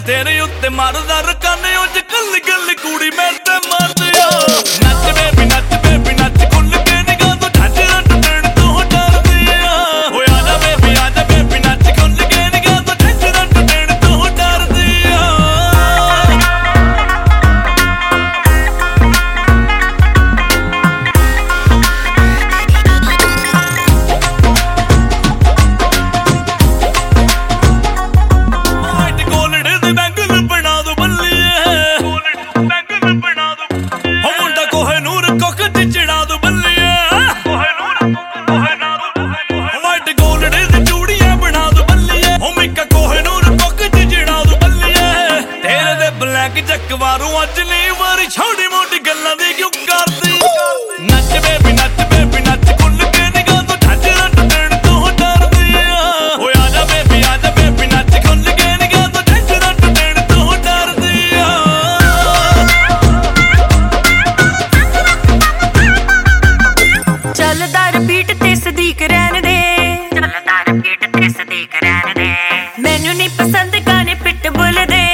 तेरे उत्ते मारदा रकाने उंज गल गल कुड़ी मेरे ते मारदी आ। नच बेबी नच खुल के निगाह तो झांझरा टुटण तो डरदी आ। ओए आजा बेबी नच खुल के निगाह तो झांझरा टुटण तो डरदी आ। जकवारू अज नहीं वारी छोटी मोटी गल्लां दी क्यों करदी। नच बेबी नच खुल के निगाह तो झांझरा टुटण तो डरदी आ। ओए आजा बेबी नच खुल के निगाह तो झांझरा टुटण तो डरदी आ। चलदा रिपीट ते सदीक रहन दे, चलदा रिपीट ते सदीक रहन दे। मैनू नहीं पसंद गाने पिटबुल दे,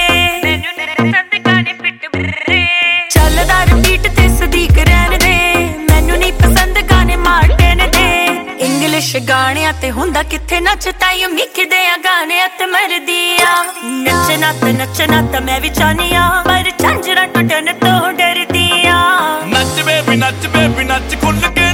गाणियां ते हुंदा किथे नचताई मिखदे आ गाने ते मरदी आ। नचना ते मैं भी चाहनी आ पर झांझरा टुटन तो डरदी आ। नच बेबी नच खुल के